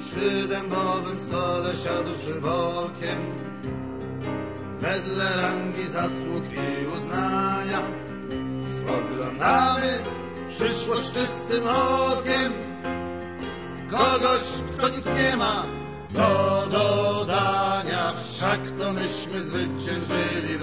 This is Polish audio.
przy dębowym stole siadłszy bokiem, wedle rangi zasług i uznania, spoglądamy w przyszłość czystym okiem. Kogoś, kto nic nie ma do dodania, wszak to myśmy zwyciężyli.